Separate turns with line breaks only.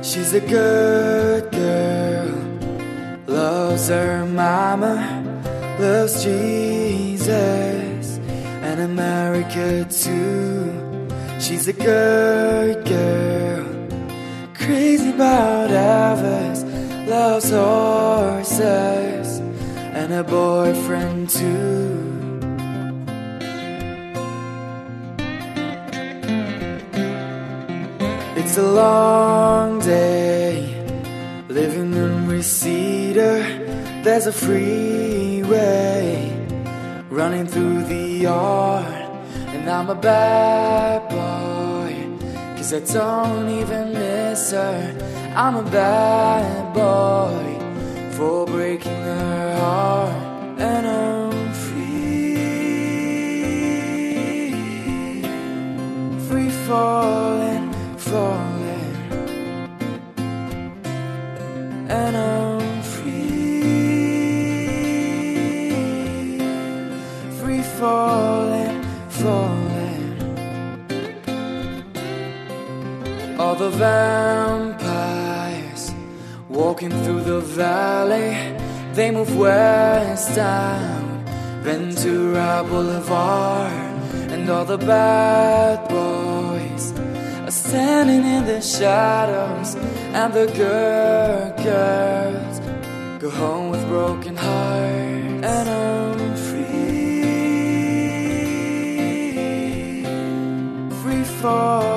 She's a good girl, loves her mama, loves Jesus and America too. She's a good girl, crazy about Elvis, loves horses and a boyfriend too. It's a long day, living in Reseda. There's a freeway running through the yard, and I'm a bad boy, 'cause I don't even miss her. I'm a bad boy for breaking her heart, and I'm free, free falling, falling, and I'm free, free falling, falling. All the vampires walking through the valley, they move west down Ventura Boulevard, and all the bad boys are standing in the shadows, and the good girls go home with broken hearts, and I'm free, free fall.